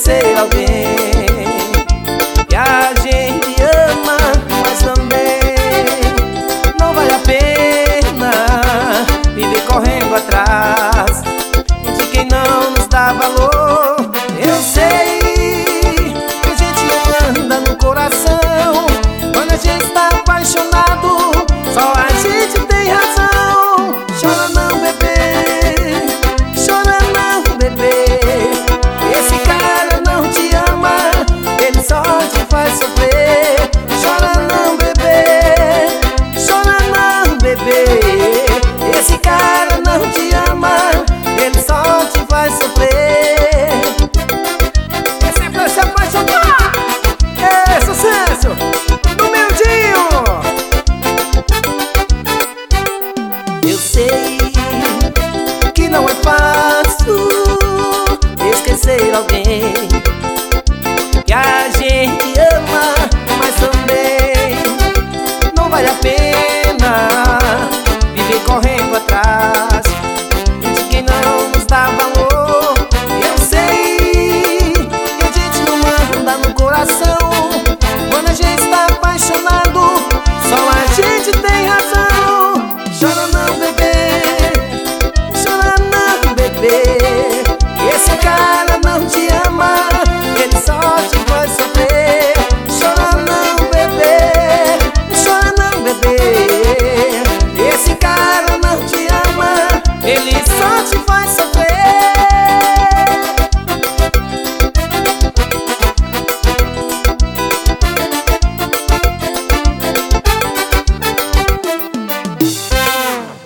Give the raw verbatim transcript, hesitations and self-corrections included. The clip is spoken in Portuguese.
esquecer alguém que a gente ama, mas também não vale a pena viver correndo atrás de quem não nos dá valor. Eu sei que a gente anda no coração quando a gente está apaixonado, só a gente tem razão. Chora não, bebê, chora não, bebê. Esse cara não te ama, ele só te faz sofrer. Chora não, bebê, chora não, bebê. Esse cara não te ama, ele só te faz sofrer. Esse é pra se apaixonar. É sucesso do Mildinho. Eu sei que não é fácil esquecer alguém